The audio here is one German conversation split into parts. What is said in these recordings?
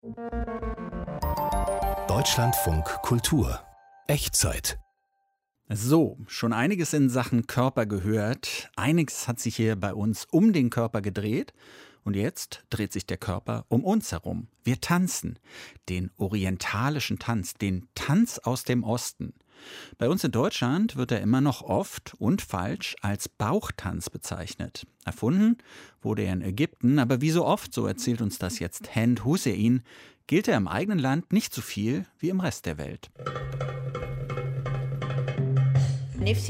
Deutschlandfunk Kultur. Echtzeit. So, schon einiges in Sachen Körper gehört. Einiges hat sich hier bei uns um den Körper gedreht. Und jetzt dreht sich der Körper um uns herum. Wir tanzen. Den orientalischen Tanz, den Tanz aus dem Osten. Bei uns in Deutschland wird er immer noch oft und falsch als Bauchtanz bezeichnet. Erfunden wurde er in Ägypten, aber wie so oft, so erzählt uns das jetzt Hend Hussein, gilt er im eigenen Land nicht so viel wie im Rest der Welt. Ich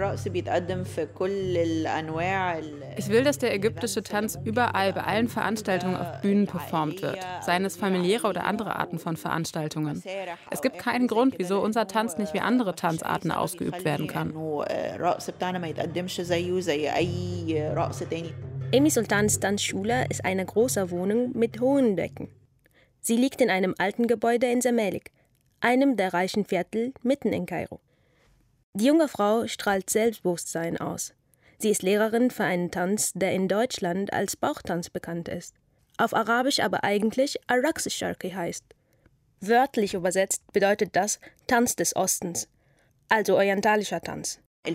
will, dass der ägyptische Tanz überall bei allen Veranstaltungen auf Bühnen performt wird, seien es familiäre oder andere Arten von Veranstaltungen. Es gibt keinen Grund, wieso unser Tanz nicht wie andere Tanzarten ausgeübt werden kann. Emi Sultans Tanzschule ist eine große Wohnung mit hohen Decken. Sie liegt in einem alten Gebäude in Zamalek, einem der reichen Viertel mitten in Kairo. Die junge Frau strahlt Selbstbewusstsein aus. Sie ist Lehrerin für einen Tanz, der in Deutschland als Bauchtanz bekannt ist. Auf Arabisch aber eigentlich Araqs al-Sharqi heißt. Wörtlich übersetzt bedeutet das Tanz des Ostens, also orientalischer Tanz. Die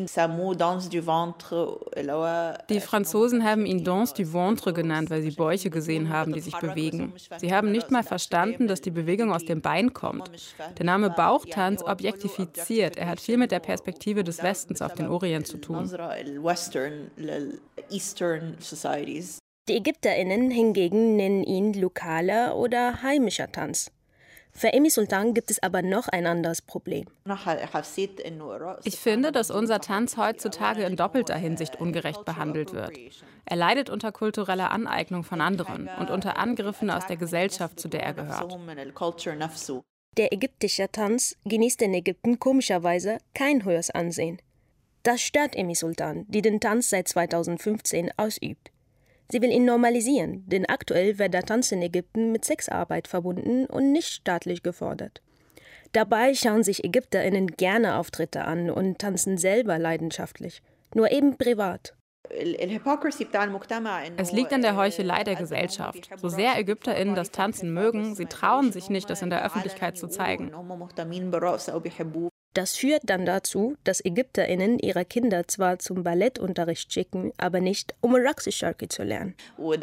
Franzosen haben ihn Danse du Ventre genannt, weil sie Bäuche gesehen haben, die sich bewegen. Sie haben nicht mal verstanden, dass die Bewegung aus dem Bein kommt. Der Name Bauchtanz objektifiziert. Er hat viel mit der Perspektive des Westens auf den Orient zu tun. Die ÄgypterInnen hingegen nennen ihn lokaler oder heimischer Tanz. Für Emi Sultan gibt es aber noch ein anderes Problem. Ich finde, dass unser Tanz heutzutage in doppelter Hinsicht ungerecht behandelt wird. Er leidet unter kultureller Aneignung von anderen und unter Angriffen aus der Gesellschaft, zu der er gehört. Der ägyptische Tanz genießt in Ägypten komischerweise kein hohes Ansehen. Das stört Emi Sultan, die den Tanz seit 2015 ausübt. Sie will ihn normalisieren, denn aktuell wird der Tanz in Ägypten mit Sexarbeit verbunden und nicht staatlich gefordert. Dabei schauen sich ÄgypterInnen gerne Auftritte an und tanzen selber leidenschaftlich, nur eben privat. Es liegt an der Heuchelei der Gesellschaft. So sehr ÄgypterInnen das Tanzen mögen, sie trauen sich nicht, das in der Öffentlichkeit zu zeigen. Das führt dann dazu, dass ÄgypterInnen ihre Kinder zwar zum Ballettunterricht schicken, aber nicht, um Araqs al-Sharqi zu lernen. Und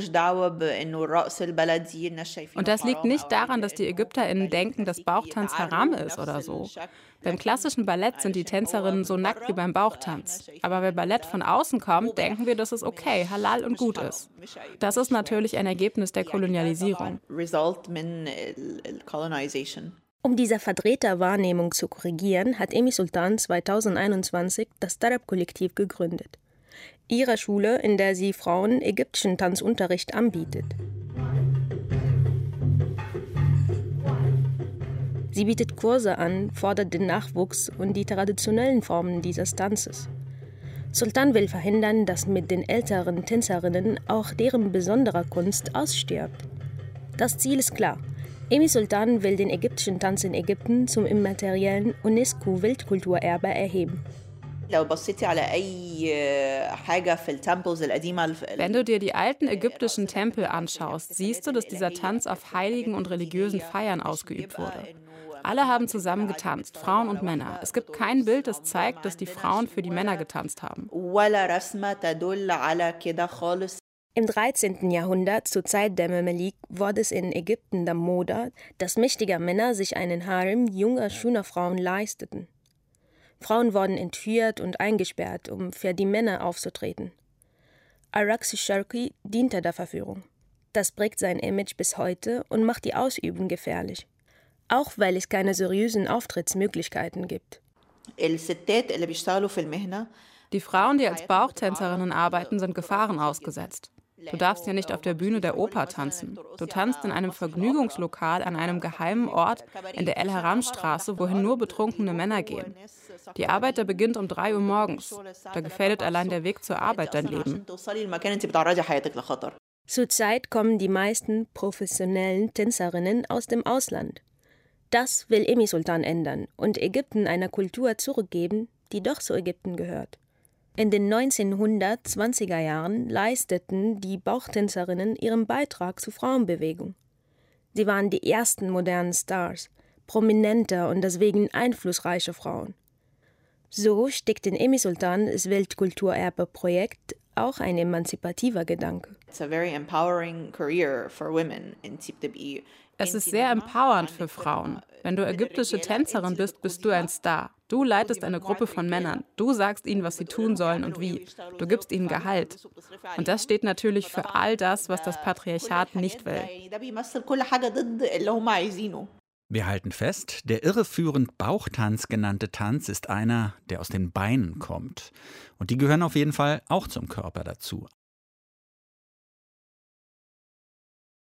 das liegt nicht daran, dass die ÄgypterInnen denken, dass Bauchtanz Haram ist oder so. Beim klassischen Ballett sind die Tänzerinnen so nackt wie beim Bauchtanz. Aber wenn Ballett von außen kommt, denken wir, dass es okay, halal und gut ist. Das ist natürlich ein Ergebnis der Kolonialisierung. Um diese verdrehte Wahrnehmung zu korrigieren, hat Emi Sultan 2021 das Tarab-Kollektiv gegründet. Ihre Schule, in der sie Frauen ägyptischen Tanzunterricht anbietet. Sie bietet Kurse an, fordert den Nachwuchs und die traditionellen Formen dieses Tanzes. Sultan will verhindern, dass mit den älteren Tänzerinnen auch deren besondere Kunst ausstirbt. Das Ziel ist klar. Emi Sultan will den ägyptischen Tanz in Ägypten zum immateriellen UNESCO-Weltkulturerbe erheben. Wenn du dir die alten ägyptischen Tempel anschaust, siehst du, dass dieser Tanz auf heiligen und religiösen Feiern ausgeübt wurde. Alle haben zusammen getanzt, Frauen und Männer. Es gibt kein Bild, das zeigt, dass die Frauen für die Männer getanzt haben. Im 13. Jahrhundert, zur Zeit der Memelik, wurde es in Ägypten der Mode, dass mächtige Männer sich einen Harem junger, schöner Frauen leisteten. Frauen wurden entführt und eingesperrt, um für die Männer aufzutreten. Araqs al-Sharqi diente der Verführung. Das prägt sein Image bis heute und macht die Ausübung gefährlich. Auch weil es keine seriösen Auftrittsmöglichkeiten gibt. Die Frauen, die als Bauchtänzerinnen arbeiten, sind Gefahren ausgesetzt. Du darfst ja nicht auf der Bühne der Oper tanzen. Du tanzt in einem Vergnügungslokal an einem geheimen Ort in der El-Haram-Straße, wohin nur betrunkene Männer gehen. Die Arbeit, da beginnt um 3 Uhr morgens. Da gefährdet allein der Weg zur Arbeit dein Leben. Zurzeit kommen die meisten professionellen Tänzerinnen aus dem Ausland. Das will Emi Sultan ändern und Ägypten einer Kultur zurückgeben, die doch zu Ägypten gehört. In den 1920er Jahren leisteten die Bauchtänzerinnen ihren Beitrag zur Frauenbewegung. Sie waren die ersten modernen Stars, prominente und deswegen einflussreiche Frauen. So steckt in Emi Sultans Weltkulturerbe-Projekt auch ein emanzipativer Gedanke. Es ist sehr empowernd für Frauen. Wenn du ägyptische Tänzerin bist, bist du ein Star. Du leitest eine Gruppe von Männern. Du sagst ihnen, was sie tun sollen und wie. Du gibst ihnen Gehalt. Und das steht natürlich für all das, was das Patriarchat nicht will. Wir halten fest, der irreführend Bauchtanz genannte Tanz ist einer, der aus den Beinen kommt. Und die gehören auf jeden Fall auch zum Körper dazu.